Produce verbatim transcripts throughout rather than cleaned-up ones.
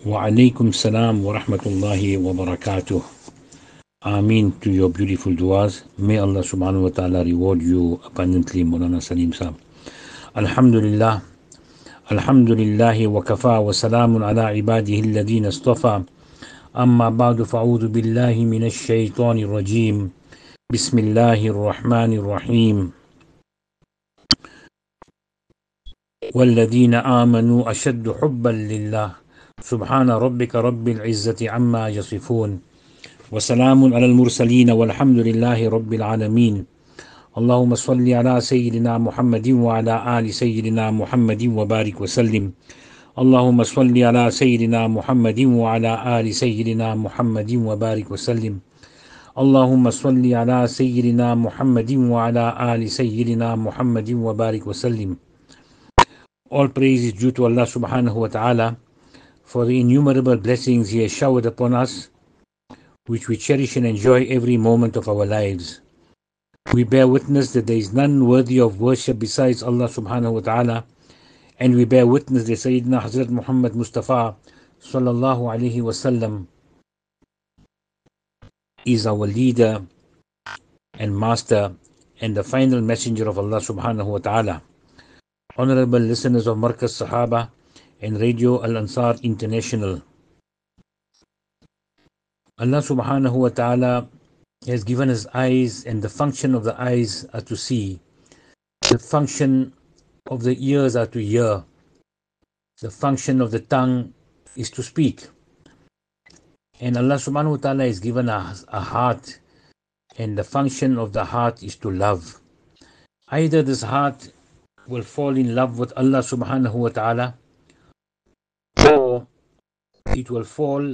Wa alaikum salam wa rahmatullahi wa barakatuh. Ameen to your beautiful duas. May Allah subhanahu wa ta'ala reward you abundantly, Maulana Salim Saab. Alhamdulillah. Alhamdulillahi wa kafa wa salamun ala ibadihi alladhina istafa. Amma ba'du fa'udhu billahi minash shaytanir rajim. Bismillahir rahmanir rahim. والذين آمنوا أشد حبا لله سبحان ربك رب العزة عما يصفون وسلام على المرسلين والحمد لله رب العالمين اللهم صل على سيدنا محمد وعلى آل سيدنا محمد وبارك وسلم اللهم صل على سيدنا محمد وعلى آل سيدنا محمد وبارك وسلم اللهم صل على سيدنا محمد وعلى آل سيدنا محمد وبارك وسلم. All praise is due to Allah subhanahu wa ta'ala for the innumerable blessings He has showered upon us, which we cherish and enjoy every moment of our lives. We bear witness that there is none worthy of worship besides Allah subhanahu wa ta'ala, and we bear witness that Sayyidina Hazrat Muhammad Mustafa sallallahu alayhi wasallam is our leader and master and the final messenger of Allah subhanahu wa ta'ala. Honorable listeners of Markaz Sahaba and Radio Al-Ansar International, Allah subhanahu wa ta'ala has given us eyes, and the function of the eyes are to see, the function of the ears are to hear, the function of the tongue is to speak, and Allah subhanahu wa ta'ala has given us a heart, and the function of the heart is to love. Either this heart will fall in love with Allah subhanahu wa ta'ala, or it will fall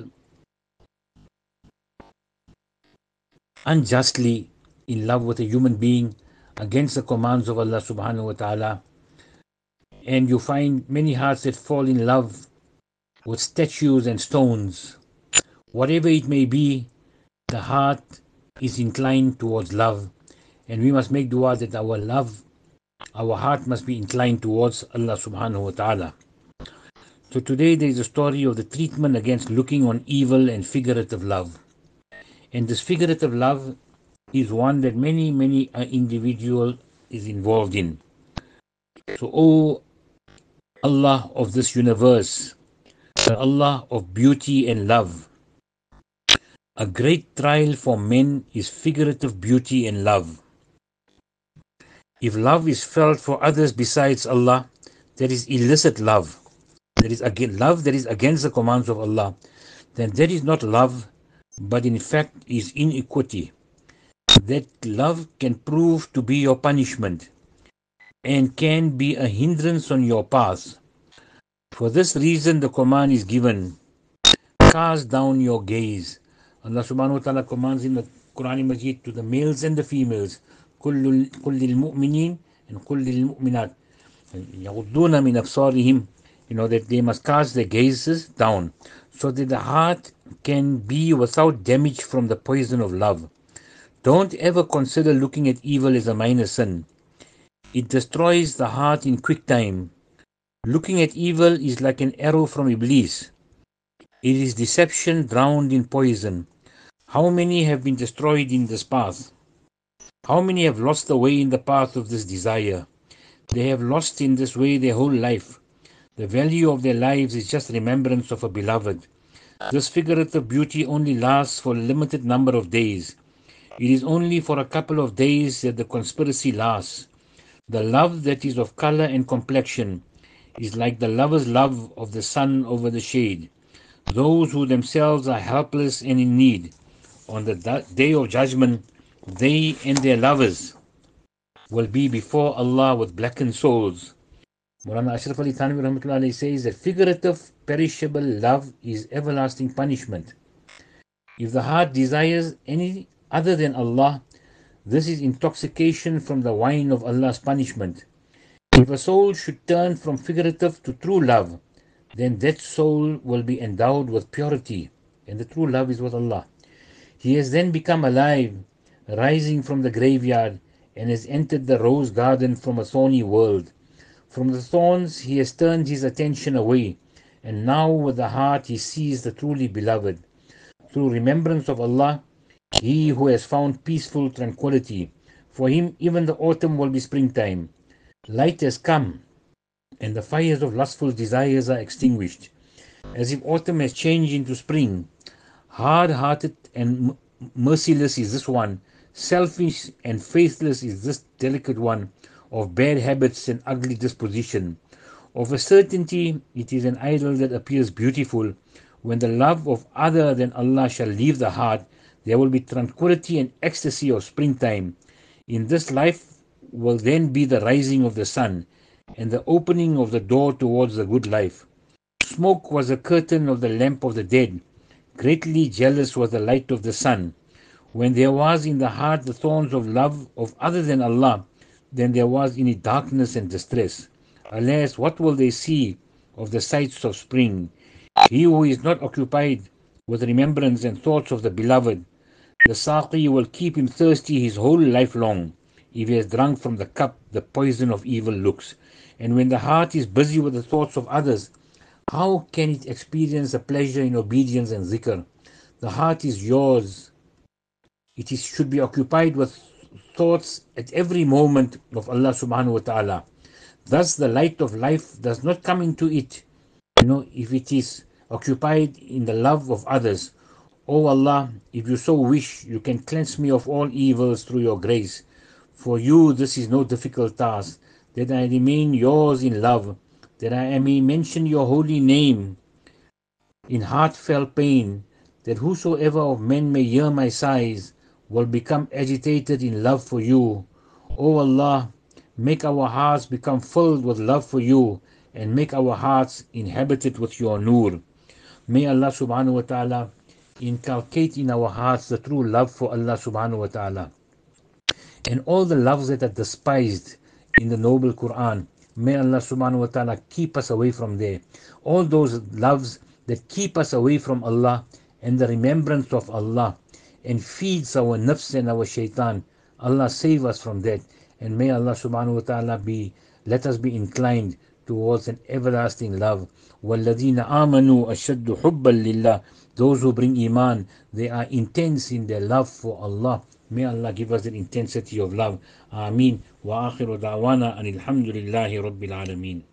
unjustly in love with a human being against the commands of Allah subhanahu wa ta'ala. And you find many hearts that fall in love with statues and stones. Whatever it may be, the heart is inclined towards love, and we must make dua that our love Our heart must be inclined towards Allah subhanahu wa ta'ala. So today there is a story of the treatment against looking on evil and figurative love. And this figurative love is one that many, many uh, individual is involved in. So, O Allah of this universe, the Allah of beauty and love, a great trial for men is figurative beauty and love. If love is felt for others besides Allah, that is illicit love. That is again love that is against the commands of Allah. Then that is not love, but in fact is iniquity. That love can prove to be your punishment and can be a hindrance on your path. For this reason the command is given, cast down your gaze. Allah subhanahu wa ta'ala commands in the Quran Majid to the males and the females, كل كل المؤمنين and كل المؤمنات يغضون من أبصارهم, you know, that they must cast their gazes down so that the heart can be without damage from the poison of love. Don't ever consider looking at evil as a minor sin. It destroys the heart in quick time. Looking at evil is like an arrow from Iblis. It is deception drowned in poison. How many have been destroyed in this path? How many have lost the way in the path of this desire? They have lost in this way their whole life. The value of their lives is just remembrance of a beloved. This figurative beauty only lasts for a limited number of days. It is only for a couple of days that the conspiracy lasts. The love that is of color and complexion is like the lover's love of the sun over the shade. Those who themselves are helpless and in need, on the day of judgment, they and their lovers will be before Allah with blackened souls. Maulana Ashraf Ali Thanvi Rahmatullah Alayhi says that figurative, perishable love is everlasting punishment. If the heart desires any other than Allah, this is intoxication from the wine of Allah's punishment. If a soul should turn from figurative to true love, then that soul will be endowed with purity, and the true love is with Allah. He has then become alive, rising from the graveyard, and has entered the rose garden from a thorny world. From the thorns he has turned his attention away, and now with the heart he sees the truly beloved. Through remembrance of Allah, he who has found peaceful tranquility, for him even the autumn will be springtime. Light has come, and the fires of lustful desires are extinguished, as if autumn has changed into spring. Hard-hearted and merciless is this one, selfish and faithless is this delicate one, of bad habits and ugly disposition. Of a certainty, it is an idol that appears beautiful. When the love of other than Allah shall leave the heart, there will be tranquility and ecstasy of springtime. In this life will then be the rising of the sun and the opening of the door towards the good life. Smoke was a curtain of the lamp of the dead. Greatly jealous was the light of the sun. When there was in the heart the thorns of love of other than Allah, then there was in it darkness and distress. Alas, what will they see of the sights of spring? He who is not occupied with remembrance and thoughts of the beloved, the Saqi will keep him thirsty his whole life long, if he has drunk from the cup the poison of evil looks. And when the heart is busy with the thoughts of others, how can it experience a pleasure in obedience and zikr? The heart is yours. It is, should be occupied with thoughts at every moment of Allah subhanahu wa ta'ala. Thus the light of life does not come into it, you know, if it is occupied in the love of others. O Allah, if you so wish, you can cleanse me of all evils through your grace. For you this is no difficult task, that I remain yours in love, that I may mention your holy name in heartfelt pain, that whosoever of men may hear my sighs will become agitated in love for you. O Allah, make our hearts become filled with love for you, and make our hearts inhabited with your nur. May Allah subhanahu wa ta'ala inculcate in our hearts the true love for Allah subhanahu wa ta'ala. And all the loves that are despised in the noble Quran, may Allah subhanahu wa ta'ala keep us away from there. All those loves that keep us away from Allah and the remembrance of Allah and feeds our nafs and our shaitan, Allah save us from that. And may Allah subhanahu wa ta'ala be, let us be inclined towards an everlasting love. وَالَّذِينَ آمَنُوا أَشَدُّ حُبًّا لِلَّهِ. Those who bring iman, they are intense in their love for Allah. May Allah give us the intensity of love. Ameen. Wa akhiru da'wana anil hamdulillahi rabbil alameen.